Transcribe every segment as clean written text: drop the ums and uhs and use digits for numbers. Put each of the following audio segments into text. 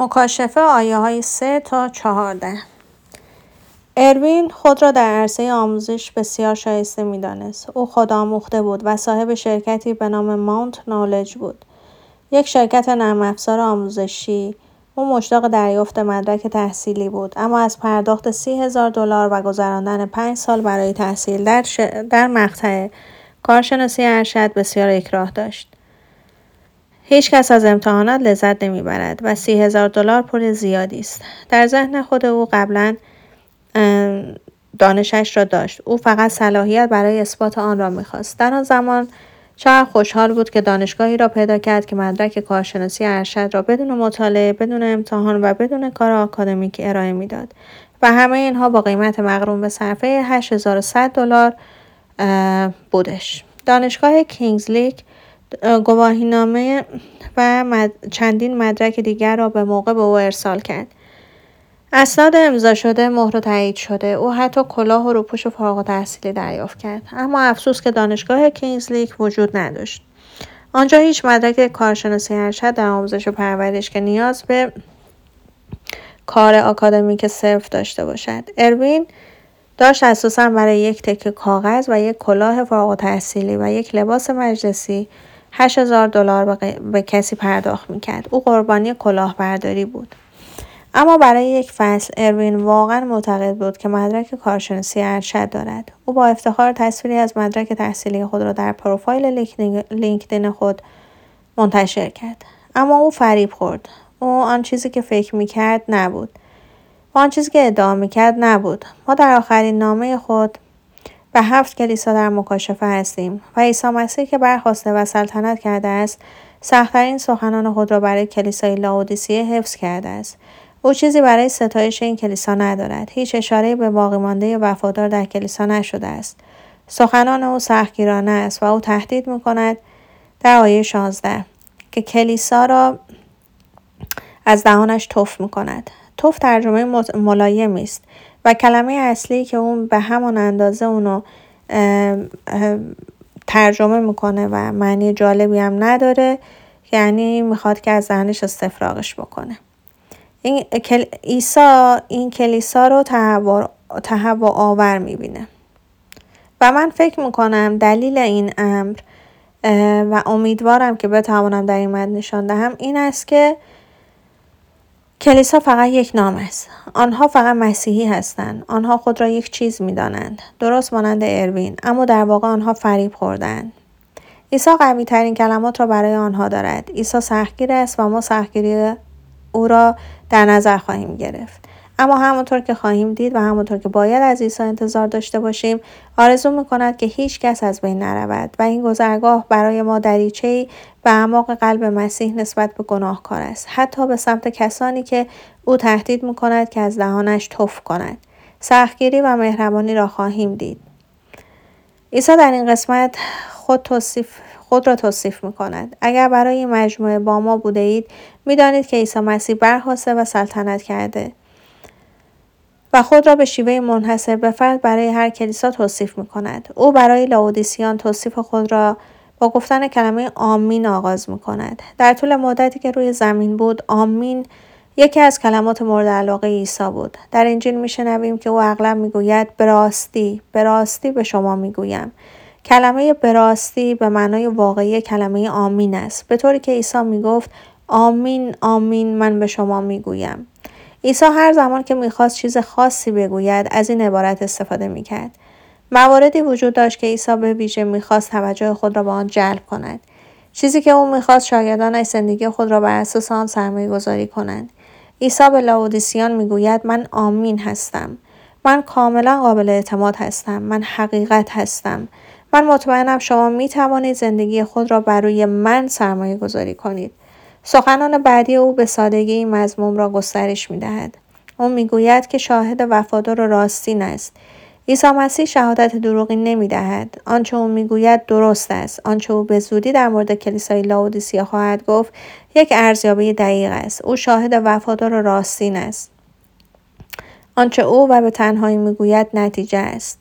مکاشفه آیه‌های 3 تا 14. اروین خود را در عرصه آموزش بسیار شایسته می‌دانست. او خودآموخته بود و صاحب شرکتی به نام ماونت نالج بود. یک شرکت نرم افزار آموزشی. او مشتاق دریافت مدرک تحصیلی بود، اما از پرداخت $30,000 و گذراندن 5 سال برای تحصیل در مقطع کارشناسی ارشد بسیار اکراه داشت. هیچ کس از امتحانات لذت نمیبرد و $30,000 پول زیادی است. در ذهن خود او قبلا دانشش را داشت. او فقط صلاحیت برای اثبات آن را میخواست. در آن زمان چقدر خوشحال بود که دانشگاهی را پیدا کرد که مدرک کارشناسی ارشد را بدون مطالعه، بدون امتحان و بدون کار آکادمیکی ارائه میداد و همه اینها با قیمت مغروم به صرفه $8,100 بودش. دانشگاه کینگز لیک گواهینامه و چندین مدرک دیگر را به موقع به او ارسال کرد. اسناد امضا شده، مهر و تایید شده. او حتی کلاه و روپوش فارغ التحصیلی دریافت کرد. اما افسوس که دانشگاه کینگز لیک وجود نداشت. آنجا هیچ مدرک کارشناسی ارشد در آموزش و پرورش که نیاز به کار آکادمیک صرف داشته باشد. اروین داشت اساساً برای یک تکه کاغذ و یک کلاه فارغ التحصیلی و یک لباس مجلسی $8,000 به کسی پرداخت میکرد. او قربانی کلاهبرداری بود. اما برای یک فصل اروین واقعا معتقد بود که مدرک کارشناسی ارشد دارد. او با افتخار تصویری از مدرک تحصیلی خود را در پروفایل لینکدین خود منتشر کرد. اما او فریب خورد. او آن چیزی که فکر میکرد نبود. آن چیزی که ادعا میکرد نبود. ما در آخرین نامه خود به 7 کلیسا در مکاشفه هستیم و عیسی مسیح که برخاسته و سلطنت کرده است، سخت‌ترین سخنان خود را برای کلیسای لاودیسیه حفظ کرده است. او چیزی برای ستایش این کلیسا ندارد. هیچ اشاره‌ای به باقی مانده وفادار در کلیسا نشده است. سخنان او سختگیرانه است و او تهدید می‌کند در آیه 16 که کلیسا را از دهانش تف می‌کند. تف ترجمه ملایمی است و کلمه اصلی که اون به همان اندازه اونو ترجمه میکنه و معنی جالبی هم نداره، یعنی میخواد که از ذهنش استفراغش بکنه. عیسی این کلیسا رو تهوع آور میبینه و من فکر میکنم دلیل این امر و امیدوارم که بتوانم در این متن نشان دهم این است که کلیسا فقط یک نام است. آنها فقط مسیحی هستند. آنها خود را یک چیز می‌دانند. درست مانند اروین، اما در واقع آنها فریب خوردند. عیسی قوی ترین کلمات را برای آنها دارد. عیسی سختگیر است و ما سختگیری او را در نظر خواهیم گرفت. اما همونطور که خواهیم دید و همونطور که باید از عیسی انتظار داشته باشیم، آرزو می‌کند که هیچ کس از بین نرود و این گذرگاه برای ما دریچه‌ای به اعماق قلب مسیح نسبت به گناهکار است، حتی به سمت کسانی که او تهدید می‌کند که از دهانش تف کند. سختگیری و مهربانی را خواهیم دید. عیسی در این قسمت خود را توصیف می‌کند. اگر برای این مجموعه با ما بوده اید، می‌دانید که عیسی مسیح برخاسته و سلطنت کرده و خود را به شیوه منحصر به فرد برای هر کلیسا توصیف می‌کند. او برای لاودیسیان توصیف خود را با گفتن کلمه آمین آغاز می‌کند. در طول مدتی که روی زمین بود، آمین یکی از کلمات مورد علاقه عیسی بود. در انجیل می‌شنویم که او اغلب می‌گوید به راستی به شما می‌گویم. کلمه به راستی به معنای واقعی کلمه آمین است، به طوری که عیسی می‌گفت آمین آمین من به شما می‌گویم. عیسی هر زمان که می‌خواست چیز خاصی بگوید از این عبارت استفاده می‌کرد. مواردی وجود داشت که عیسی به ویژه می‌خواست توجه خود را به آن جلب کند. چیزی که او می‌خواست شاگردانش زندگی خود را بر اساس آن سرمایه‌گذاری کنند. عیسی به لاودیسیان می‌گوید من آمین هستم. من کاملا قابل اعتماد هستم. من حقیقت هستم. من مطمئنم شما می‌توانید زندگی خود را بر روی من سرمایه‌گذاری کنید. سخنان بعدی او به سادگی این مضمون را گسترش می‌دهد. او می‌گوید که شاهد وفادار و راستین است. عیسی مسیح شهادت دروغی نمی‌دهد. آنچه او می‌گوید درست است. آنچه او به زودی در مورد کلیسای لاودیسیا خواهد گفت یک ارزیابی دقیق است. او شاهد وفادار و راستین است. آنچه او و به تنهایی می‌گوید نتیجه است.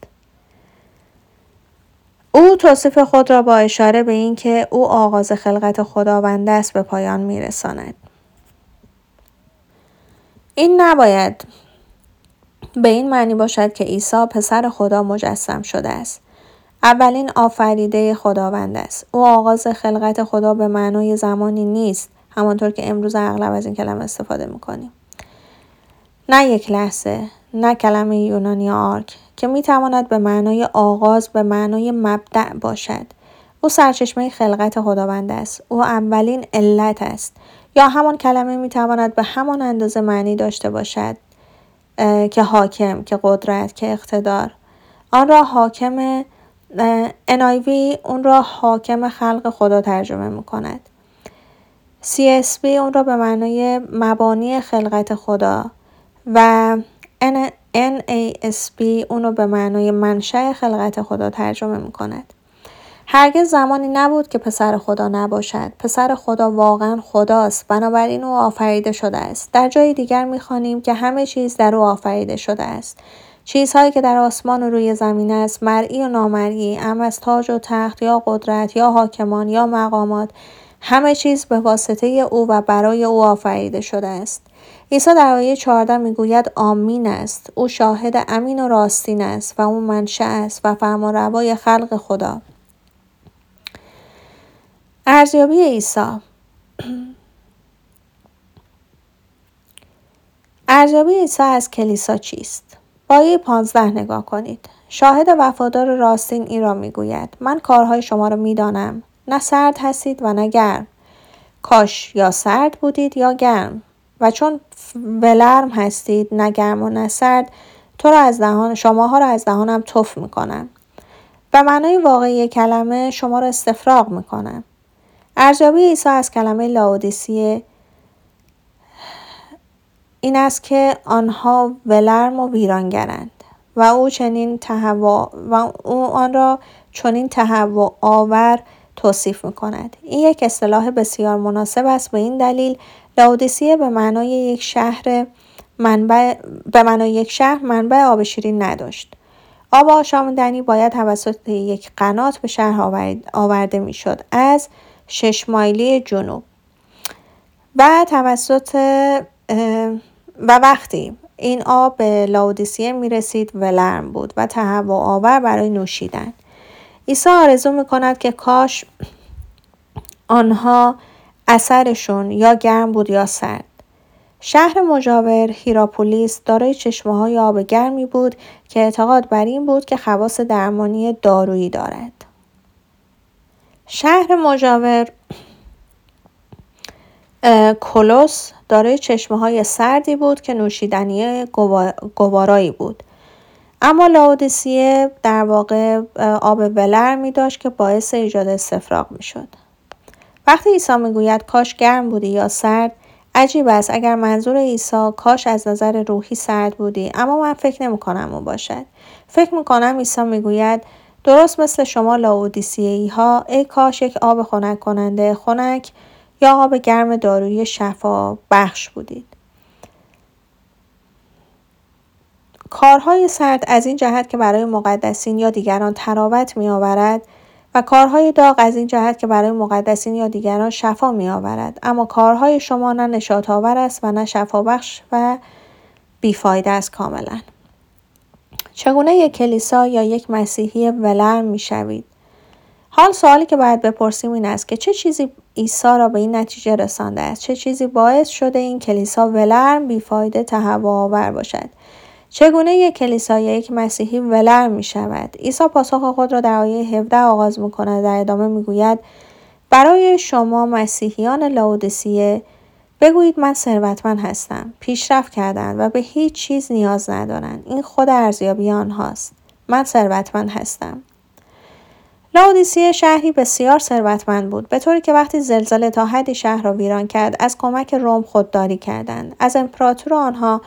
او توصیف خود را با اشاره به این که او آغاز خلقت خداوند است به پایان می‌رساند. این نباید به این معنی باشد که عیسی پسر خدا مجسم شده است. اولین آفریده خداوند است. او آغاز خلقت خدا به معنای زمانی نیست، همانطور که امروز اغلب از این کلمه استفاده میکنیم. نه یک لحظه، نه کلمه یونانی آرک که میتواند به معنای آغاز، به معنای مبدأ باشد. او سرچشمه خلقت خداوند است. او اولین علت است. یا همان کلمه میتواند به همان اندازه معنی داشته باشد که حاکم، که قدرت، که اقتدار. آن را حاکم NIV اون را حاکم خلق خدا ترجمه میکند. CSB اون را به معنای مبانی خلقت خدا و NASB اون را به معنای منشأ خلقت خدا ترجمه میکند. هرگز زمانی نبود که پسر خدا نباشد. پسر خدا واقعا خداست، بنابراین او آفریده شده است. در جای دیگر میخوانیم که همه چیز در او آفریده شده است. چیزهایی که در آسمان و روی زمین است، مرئی و نامرئی، ام از تاج و تخت یا قدرت یا حاکمان یا مقامات، همه چیز به واسطه او و برای او آفریده شده است. عیسی در آیه 14 میگوید آمین است. او شاهد امین و راستین است و او منشأ است و فرمانروای خلق خدا. ارزیابی عیسی. ارزیابی عیسی از کلیسا چیست؟ با آیه 15 نگاه کنید. شاهد وفادار راستین این را میگوید: من کارهای شما را میدانم، نه سرد هستید و نه گرم. کاش یا سرد بودید یا گرم. و چون ولرم هستید، نه گرم و نه سرد، شماها را از دهانم تف میکنم. به معنای واقعی کلمه شما را استفراغ میکنم. ارزیابی عیسی از کلمه لاودیسیه این است که آنها ولرم و ویرانگرند و او آن را چنین تهوع آور توصیف می‌کند. این یک اصطلاح بسیار مناسب است. به این دلیل لاودیسیه به معنای یک شهر منبع آب شیرین نداشت. آب آشامیدنی باید توسط یک قنات به شهر آورده می‌شد از 6 مایلی جنوب و وقتی این آب به لاودیسیه می رسید ولرم بود و تهوع آور برای نوشیدن. عیسی آرزو می کند که کاش آنها اثرشون یا گرم بود یا سرد. شهر مجاور هیراپولیس دارای چشمه‌های آب گرمی بود که اعتقاد بر این بود که خواص درمانی دارویی دارد. شهر مجاور کولوس دارای چشمه‌های سردی بود که نوشیدنی گوارایی بود. اما لاودیسیه در واقع آب ولرمی داشت که باعث ایجاد استفراغ می‌شد. وقتی عیسی میگوید کاش گرم بودی یا سرد، عجیب است اگر منظور عیسی کاش از نظر روحی سرد بودی، اما من فکر نمی‌کنم اون باشد. فکر می‌کنم عیسی میگوید درست مثل شما لاودیسیه‌ای‌ها، ای کاش یک آب خنک یا آب گرم دارویی شفا بخش بودید. کارهای سرد از این جهت که برای مقدسین یا دیگران تراوت می آورد و کارهای داغ از این جهت که برای مقدسین یا دیگران شفا می آورد. اما کارهای شما نه نشاط آور است و نه شفا بخش و بیفایده است کاملا. چگونه یک کلیسا یا یک مسیحی ولرم می شوید؟ حال سوالی که باید بپرسیم این است که چه چیزی عیسی را به این نتیجه رسانده است؟ چه چیزی باعث شده این کلیسا ولرم، بیفایده، تهوع آور باشد؟ چگونه یک کلیسا یا یک مسیحی ولرم می شود؟ عیسی پاسخ خود را در آیه 17 آغاز می کند. در ادامه می گوید برای شما مسیحیان لاودیسیه بگویید من ثروتمند هستم. پیشرفت کردند و به هیچ چیز نیاز ندارند. این خود ارزیابی آنهاست. من ثروتمند هستم. لاودیسیه شهری بسیار ثروتمند بود، به طوری که وقتی زلزله تا حدی شهر را ویران کرد از کمک روم خودداری کردند. از امپراتور آنها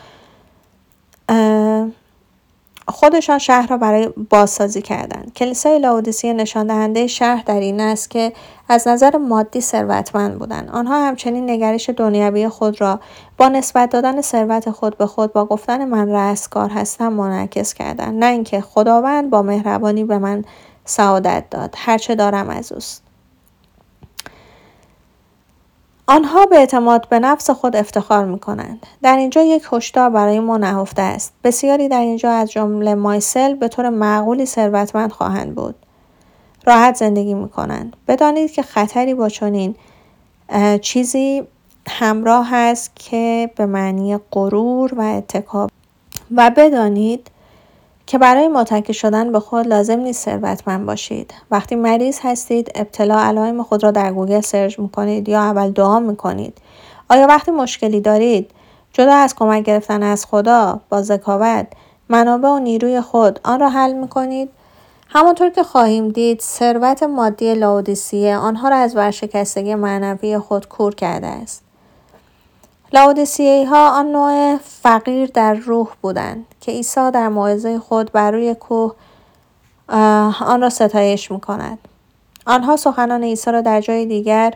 خودشان شهر را برای بازسازی کردند. کلیسای لاودیسیه نشان دهنده شهر در این است که از نظر مادی ثروتمند بودند. آنها همچنین نگرش دنیوی خود را با نسبت دادن ثروت خود به خود با گفتن من رستگار هستم منعکس کردند، نه اینکه خداوند با مهربانی به من سعادت داد، هرچه دارم از اوست. آنها به اعتماد به نفس خود افتخار می‌کنند. در اینجا یک هشدار برای ما نهفته است. بسیاری در اینجا از جمله مایسل به طور معقولی ثروتمند خواهند بود. راحت زندگی می‌کنند. بدانید که خطری با چنین چیزی همراه است که به معنی غرور و اتکا، و بدانید که برای متکی شدن به خود لازم نیست ثروتمند باشید. وقتی مریض هستید ابتلا علائم خود را در گوگل سرچ میکنید یا اول دعا میکنید؟ آیا وقتی مشکلی دارید جدا از کمک گرفتن از خدا با ذکاوت منابع و نیروی خود آن را حل میکنید؟ همانطور که خواهیم دید ثروت مادی لاودیسیه آنها را از ورشکستگی معنوی خود کور کرده است. لاودیسیه‌ای ها آن نوع فقیر در روح بودند که عیسی در موعظه خود بر روی کوه آن را ستایش می‌کند. آنها سخنان عیسی را در جای دیگر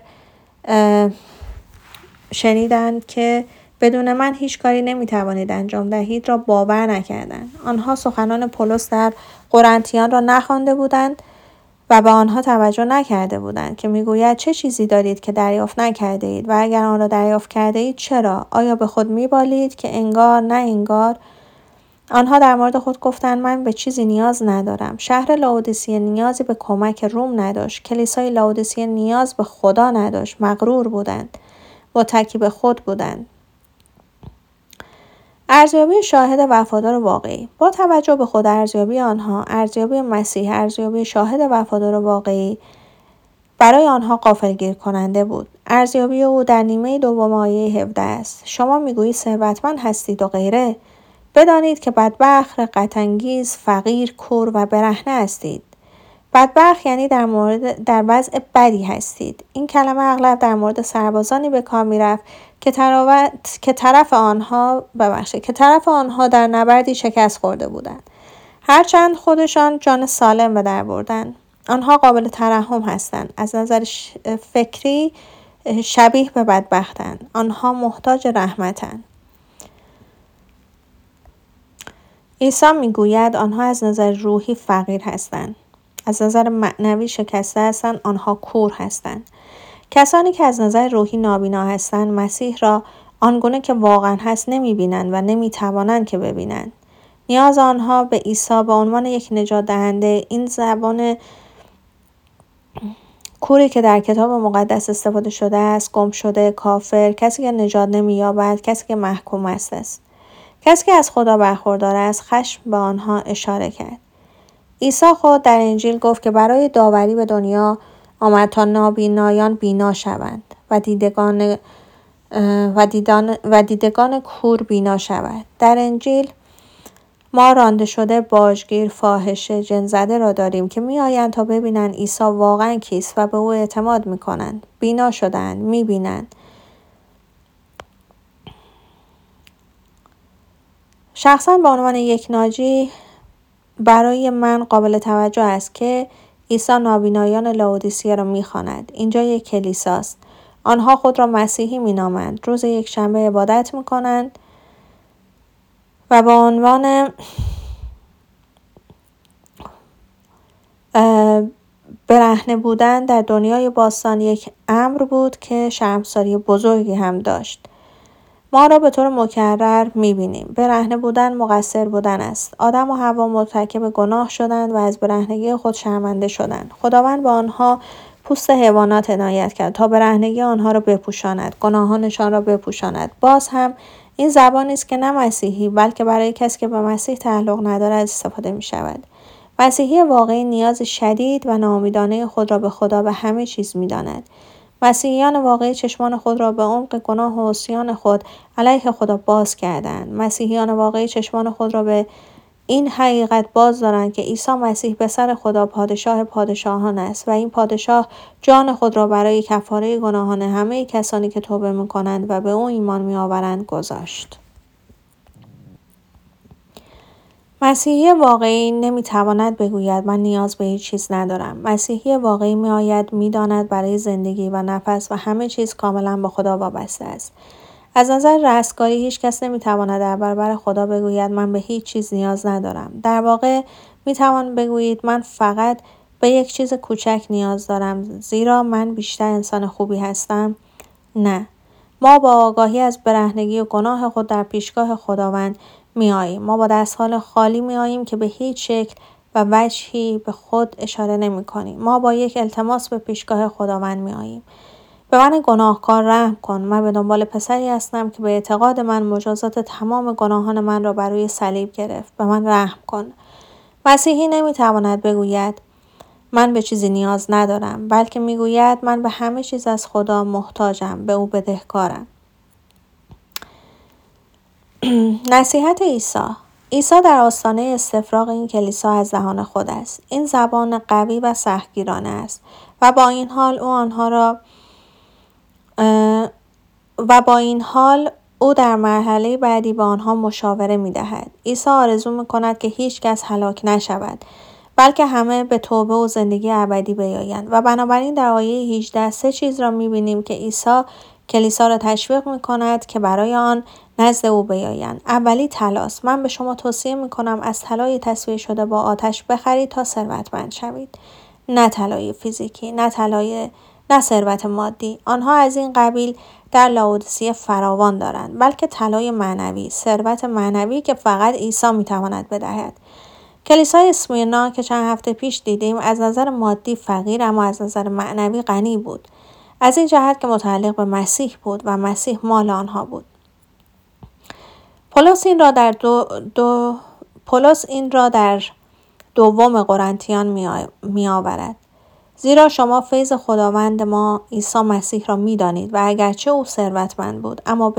شنیدند که بدون من هیچ کاری نمی‌توانید انجام دهید را باور نکردند. آنها سخنان پولس در قرنتیان را نخوانده بودند و به آنها توجه نکرده بودند که میگوید چه چیزی دارید که دریافت نکرده اید و اگر آن را دریافت کرده اید چرا؟ آیا به خود میبالید که انگار نه انگار؟ آنها در مورد خود گفتند من به چیزی نیاز ندارم. شهر لاودیسیه نیازی به کمک روم نداشت. کلیسای لاودیسیه نیاز به خدا نداشت. مغرور بودند. متکی به خود بودند. ارزیابی شاهد وفادار واقعی. با توجه به خود ارزیابی آنها، ارزیابی مسیح، ارزیابی شاهد وفادار واقعی برای آنها غافلگیر کننده بود. ارزیابی او در نیمه دوم آیه 17 است. شما میگویید ثروتمند هستید و غیره. بدانید که بدبخت، رقت‌انگیز، فقیر، کور و برهنه هستید. بدبخت یعنی در وضع بدی هستید. این کلمه اغلب در مورد سربازانی به کار میرفت که طرف آنها در نبردی شکست خورده بودند. هرچند خودشان جان سالم به در بردند. آنها قابل ترحم هستند. از نظر فکری شبیه به بدبختند. آنها محتاج رحمتند. عیسی میگوید آنها از نظر روحی فقیر هستند. از نظر معنوی شکسته هستند. آنها کور هستند. کسانی که از نظر روحی نابینا هستند مسیح را آنگونه که واقعا هست نمیبینند و نمیتوانند که ببینند. نیاز آنها به عیسی به عنوان یک نجات دهنده، این زبان کوری که در کتاب مقدس استفاده شده است، گم شده، کافر، کسی که نجات نمییابد، کسی که محکوم است. کسی که از خدا برخوردار است، خشم به آنها اشاره کرد. عیسی خود در انجیل گفت که برای داوری به دنیا آمد تا نابینایان بینا شوند و دیدگان کور بینا شود. در انجیل ما رانده شده، باجگیر، فاحشه، جن‌زده را داریم که میآیند تا ببینند عیسی واقعا کیست و به او اعتماد میکنند. بینا شدند، میبینند. شخصا به عنوان یک ناجی برای من قابل توجه است که عیسی نابینایان لاودیسیه را میخواند. اینجا یک کلیساست. آنها خود را مسیحی مینامند. روز یک شنبه عبادت میکنند و به عنوان برهنه بودن در دنیای باستان یک امر بود که شرمساری بزرگی هم داشت. ما را به طور مکرر می‌بینیم. برهنه بودن مقصر بودن است. آدم و حوا مرتکب گناه شدند و از برهنگی خود شرمنده شدند. خداوند به آنها پوست حیوانات عنایت کرد تا برهنگی آنها را بپوشاند، گناهانشان را بپوشاند. باز هم این زبانی است که نه مسیحی بلکه برای کسی که به مسیح تعلق ندارد استفاده می‌شود. مسیحی واقعی نیاز شدید و ناامیدانه خود را به خدا و همه چیز می‌داند. مسیحیان واقعی چشمان خود را به عمق گناه و عصیان خود علیه خدا باز کردند. مسیحیان واقعی چشمان خود را به این حقیقت باز دارند که عیسی مسیح پسر خدا پادشاه پادشاهان است و این پادشاه جان خود را برای کفاره گناهان همه کسانی که توبه می‌کنند و به او ایمان می‌آورند گذاشت. مسیحی واقعی نمیتواند بگوید من نیاز به هیچ چیز ندارم. مسیحی واقعی میآید میداند برای زندگی و نفس و همه چیز کاملا به خدا وابسته است. از نظر رستگاری هیچ کس نمیتواند در برابر خدا بگوید من به هیچ چیز نیاز ندارم. در واقع میتوان بگویید من فقط به یک چیز کوچک نیاز دارم، زیرا من بیشتر انسان خوبی هستم. نه. ما با آگاهی از برهنگی و گناه خود در پیشگاه خداوند می آییم. ما با دستان خالی می آییم که به هیچ شکل و وجهی به خود اشاره نمی کنیم. ما با یک التماس به پیشگاه خداوند می آییم. به من گناهکار رحم کن. من به دنبال پسری هستم که به اعتقاد من مجازات تمام گناهان من را بر روی صلیب گرفت. به من رحم کن. مسیحی نمی تواند بگوید من به چیزی نیاز ندارم، بلکه میگوید من به همه چیز از خدا محتاجم، به او بدهکارم. نصیحت عیسی در آستانه استفراغ این کلیسا از دهان خود است. این زبان قوی و سختگیرانه است و با این حال او در مرحله بعدی با آنها مشاوره می دهد. عیسی آرزو می کند که هیچ کس هلاک نشود، بلکه همه به توبه و زندگی ابدی بیایند. و بنابراین در آیه 18 3 چیز را می بینیم که عیسی کلیسا را تشویق می کند که برای آن نزد او بیایند. اولی طلاست. من به شما توصیه می کنم از طلای تصفیه شده با آتش بخرید تا ثروتمند شوید. نه طلای فیزیکی، نه ثروت مادی. آنها از این قبیل در لاودیسیه فراوان دارند، بلکه طلای معنوی، ثروت معنوی که فقط عیسی می تواند بدهد. کلیسای اسمیرنا که چند هفته پیش دیدیم از نظر مادی فقیر اما از نظر معنوی غنی بود. از این جهت که متعلق به مسیح بود و مسیح مال آنها بود. پولس این را در دوم قرنتیان می آورد. زیرا شما فیض خداوند ما عیسی مسیح را می دانید و اگرچه او ثروتمند بود اما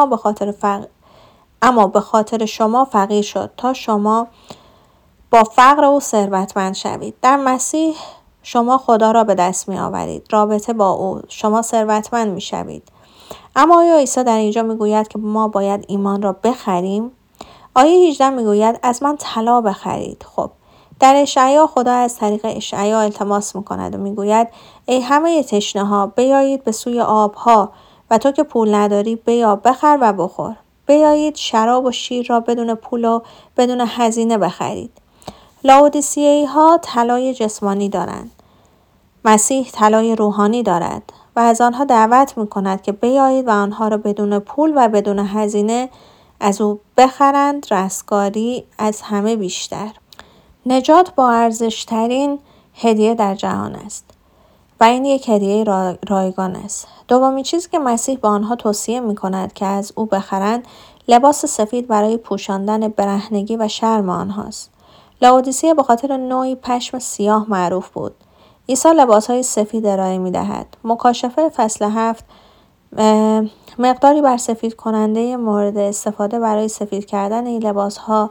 به خاطر شما فقیر شد تا شما با فقر او ثروتمند شوید. در مسیح شما خدا را به دست می آورید. رابطه با او شما ثروتمند می شوید. اما آیا عیسی در اینجا می گوید که ما باید ایمان را بخریم؟ آیه 18 می گوید از من طلا بخرید. خب در اشعیا خدا از طریق اشعیا التماس می کند و می گوید ای همه تشنه ها بیایید به سوی آبها و تو که پول نداری بیا بخر و بخور. بیایید شراب و شیر را بدون پول و بدون هزینه بخرید. لاودیسیه‌ای ها طلای جسمانی دارند. مسیح طلای روحانی دارد و از آنها دعوت می کند که بیایید و آنها را بدون پول و بدون هزینه از او بخرند. رستگاری از همه بیشتر. نجات با ارزشترین هدیه در جهان است و این یک هدیه رایگان است. دومین چیزی که مسیح با آنها توصیه می کند که از او بخرند لباس سفید برای پوشاندن برهنگی و شرم آنهاست. لاودیسیه به خاطر نوعی پشم سیاه معروف بود. عیسی لباسهای سفید ارائه می دهد. مکاشفه فصل 7 مقداری بر سفید کننده مورد استفاده برای سفید کردن این لباسها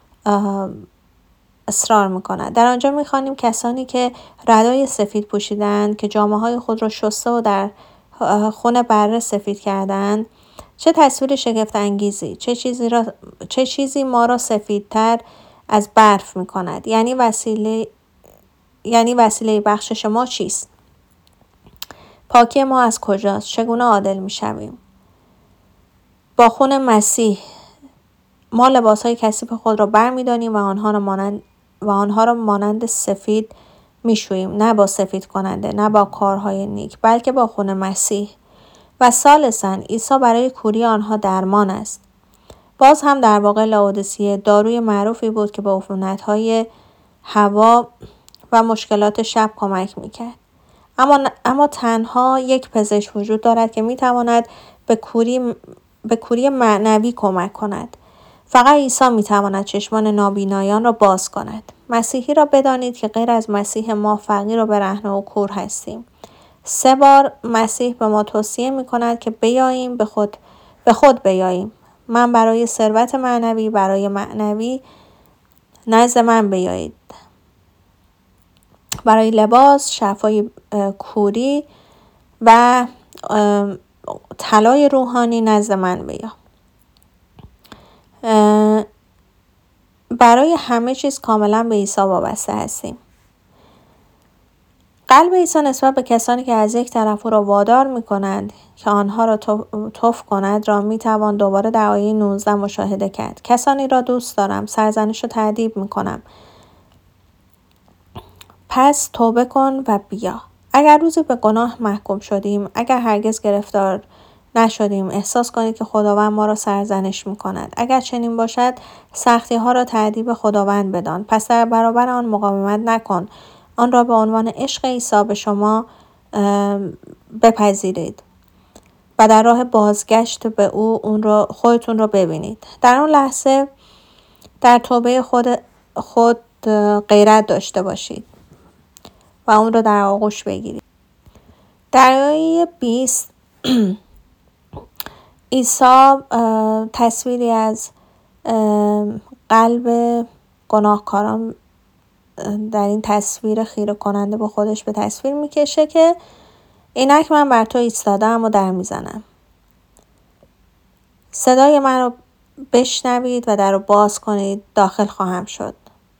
اصرار می‌کند. در آنجا می‌خوانیم کسانی که ردای سفید پوشیدند که جامه‌های خود را شسته و در خون بره سفید کردند. چه تصویر شگفت انگیزی. چه چیزی ما را سفیدتر از برف می‌کند. یعنی وسیله بخشش ما چیست؟ پاکی ما از کجاست؟ چگونه عادل می‌شویم؟ با خون مسیح ما لباس‌های کثیف خود را برمی‌داریم و آنها را مانند سفید می‌شوییم، نه با سفید کننده، نه با کارهای نیک، بلکه با خون مسیح. و ثالثاً عیسی برای کوری آنها درمان است. باز هم در واقع لاودیسیه داروی معروفی بود که به عفونت‌های هوا و مشکلات شب کمک می‌کرد. اما تنها یک پزشک وجود دارد که می‌تواند به کوری معنوی کمک کند. فقط عیسی می‌تواند چشمان نابینایان را باز کند. مسیحی را بدانید که غیر از مسیح ما فقیر و برهنه و کور هستیم. 3 بار مسیح به ما توصیه می‌کند که بیاییم به خود بیاییم. من برای ثروت معنوی، برای معنوی نزد من بیایید. برای لباس، شفای کوری و طلای روحانی نزد من بیا. برای همه چیز کاملا به عیسی وابسته هستیم. قلب عیسی نسبت به کسانی که از یک طرف او را وادار می‌کنند که آنها را توف کند را می‌توان دوباره در آیه 19 مشاهده کرد. کسانی را دوست دارم، سرزنش و تأدیب می‌کنم. توبه کن و بیا. اگر روزی به گناه محکوم شدیم، اگر هرگز گرفتار نشدیم. احساس کنید که خداوند ما را سرزنش می‌کند. اگر چنین باشد سختی‌ها را تأدیب خداوند بدان. پس در برابر آن مقاومت نکن. آن را به عنوان عشق عیسی به شما بپذیرید و در راه بازگشت به او خودتون را ببینید. در اون لحظه در توبه خود غیرت داشته باشید و اون را در آغوش بگیرید. در آیه 20 عیسی تصویری از قلب گناهکاران در این تصویر خیره کننده به خودش به تصویر میکشه که اینک من بر تو ایستادم و در میزنم. صدای من رو بشنوید و در رو باز کنید، داخل خواهم شد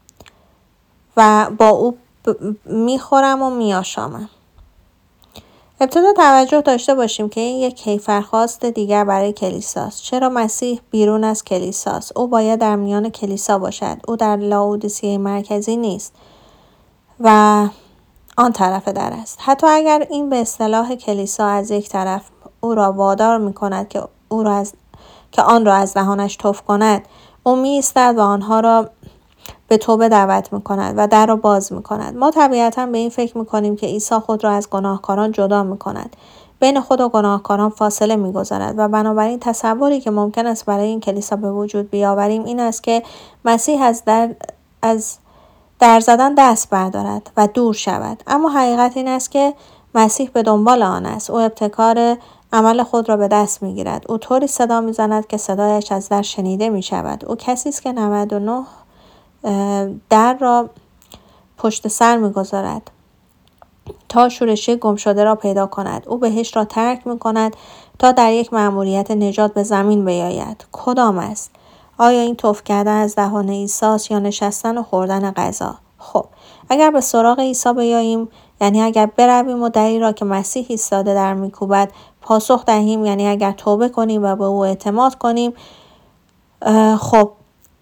و با او میخورم و میآشامم. ابتدا توجه داشته باشیم که این یک کیفرخواست دیگر برای کلیساست. چرا مسیح بیرون از کلیساست؟ او باید در میان کلیسا باشد. او در لاودیسیه مرکزی نیست و آن طرف در است. حتی اگر این به اصطلاح کلیسا از یک طرف او را وادار می کند که آن را از دهانش تف کند، او می ایستد و آنها را به توبه دعوت می کند و در را باز می کند. ما طبیعتا به این فکر می کنیم که عیسی خود را از گناهکاران جدا می کند. بین خود و گناهکاران فاصله می گذارد و بنابراین تصوری که ممکن است برای این کلیسا به وجود بیاوریم این است که مسیح از در زدن دست بردارد و دور شود. اما حقیقت این است که مسیح به دنبال آن است. او ابتکار عمل خود را به دست می گیرد. او طوری صدا می زند که صدایش از در شنیده می شود. او کسی است که 99 در را پشت سر می گذارد تا شورشی گم شده را پیدا کند. او بهشت را ترک می کند تا در یک مأموریت نجات به زمین بیاید. کدام است؟ آیا این تف کردن از دهان عیسی یا نشستن و خوردن غذا؟ خب اگر به سراغ عیسی بیاییم، یعنی اگر برویم و دری را که مسیح ایستاده در میکوبد پاسخ دهیم، یعنی اگر توبه کنیم و به او اعتماد کنیم، خب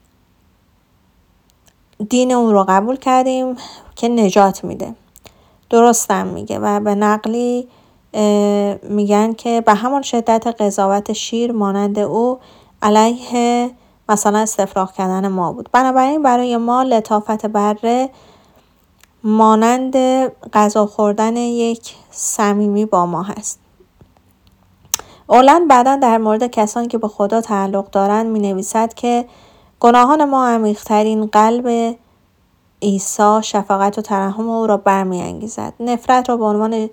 دین اون رو قبول کردیم که نجات میده. درستم میگه و به نقلی میگن که به همان شدت قضاوت شیر مانند او علیه مثلا استفراغ کردن ما بود. بنابراین برای ما لطافت بره مانند غذا خوردن یک صمیمی با ما هست. اولند بعداً در مورد کسانی که به خدا تعلق دارند می نویسد که گناهان ما عمیق‌ترین قلب عیسی شفقت و ترحم او را برمی انگیزد. نفرت را به عنوان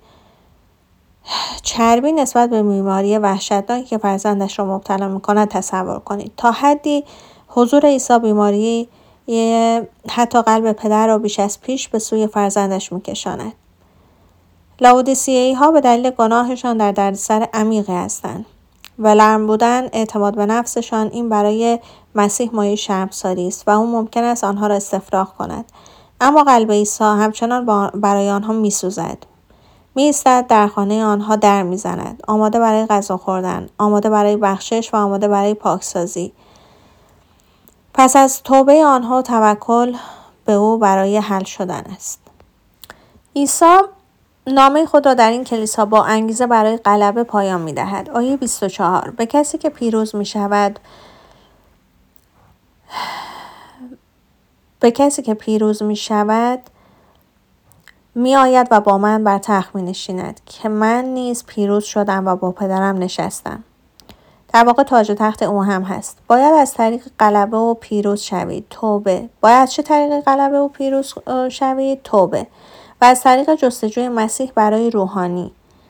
چربی نسبت به بیماری وحشتناکی که فرزندش را مبتلا می کند تصور کنید. تا حدی حضور عیسی بیماری حتی قلب پدر را بیش از پیش به سوی فرزندش می کشاند. لاودیسیه‌ای ها به دلیل گناهشان در دردسر عمیقی هستند. ولرم بودن، اعتماد به نفسشان، این برای مسیح مایه شرمساری است و او ممکن است آنها را استفراغ کند. اما قلب عیسی همچنان برای آنها می سوزد. می ایستد در خانه آنها در می زند. آماده برای غذا خوردن، آماده برای بخشش و آماده برای پاکسازی. پس از توبه آنها توکل به او برای حل شدن است. عیسی نامه خود را در این کلیسا با انگیزه برای غلبه پایان می دهد. آیه 24 به کسی که پیروز می شود می آید و با من بر تخت می نشیند که من نیز پیروز شدم و با پدرم نشستم. در واقع تاج تخت او هم هست. باید از طریق غلبه و پیروز شوید. توبه. باید چه طریق غلبه و پیروز شوید؟ توبه. و از طریق جستجوی مسیح برای روحانی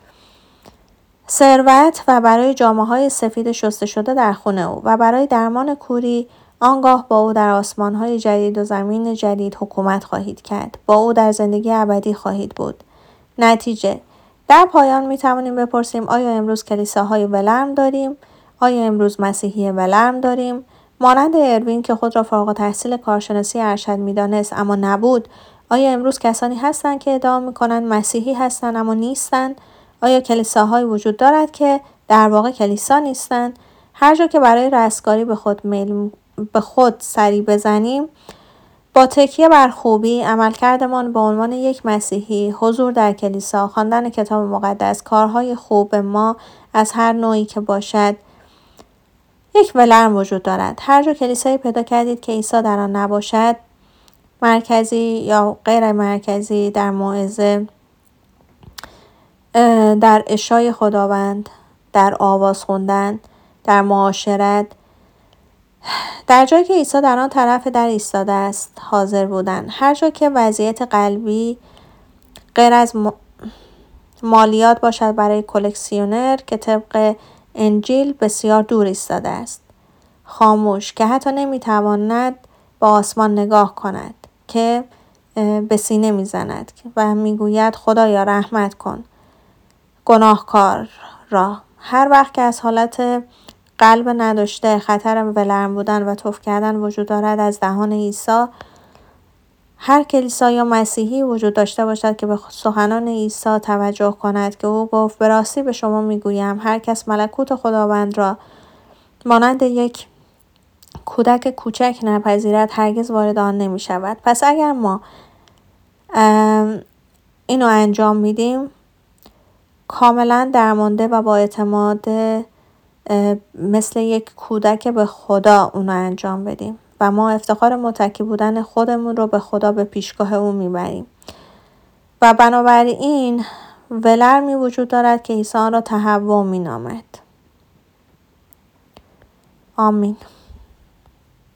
ثروت و برای جامه‌های سفید شسته شده در خون او و برای درمان کوری، آنگاه با او در آسمان‌های جدید و زمین جدید حکومت خواهید کرد. با او در زندگی ابدی خواهید بود. نتیجه در پایان می توانیم بپرسیم آیا امروز کلیساهای ولرم داریم؟ آیا امروز مسیحی ولرم داریم؟ مانند اروین که خود را فارغ التحصیل کارشناسی ارشد می‌دانست اما نبود، آیا امروز کسانی هستند که ادعا می‌کنند مسیحی هستند اما نیستند؟ آیا کلیساهایی وجود دارد که در واقع کلیسا نیستند؟ هر جا که برای رستگاری به خود سری بزنیم، با تکیه بر خوبی، عملکردمان به عنوان یک مسیحی، حضور در کلیسا، خواندن کتاب مقدس، کارهای خوب ما از هر نوعی که باشد، یک ولرم وجود دارد. هر جا کلیسایی پیدا کردید که عیسی در آن نباشد، مرکزی یا غیر مرکزی، در موعظه، در اشای خداوند، در آواز خوندن، در معاشرت، در جایی که عیسی در آن طرف در ایستاده است حاضر بودن. هر جا که وضعیت قلبی غیر از مالیات باشد برای کلکسیونر که طبق انجیل بسیار دور ایستاده است. خاموش که حتی نمیتواند به آسمان نگاه کند، که به سینه میزند و میگوید خدایا رحمت کن گناهکار را. هر وقت که از حالت قلب نداشته خطر ولرم بودن و تف کردن وجود دارد از دهان عیسی، هر کلیسا یا مسیحی وجود داشته باشد که به سخنان عیسی توجه کند که او گفت به راستی به شما میگویم هر کس ملکوت خداوند را مانند یک کودک کوچک نپذیرد هرگز وارد آن نمی شود. پس اگر ما اینو انجام میدیم، کاملا درمانده و با اعتماد مثل یک کودک به خدا اونو انجام بدیم و ما افتخار متکی بودن خودمون رو به خدا به پیشگاه اون میبریم و بنابراین ولرمی وجود دارد که عیسی آن را تهوع مینامد. آمین.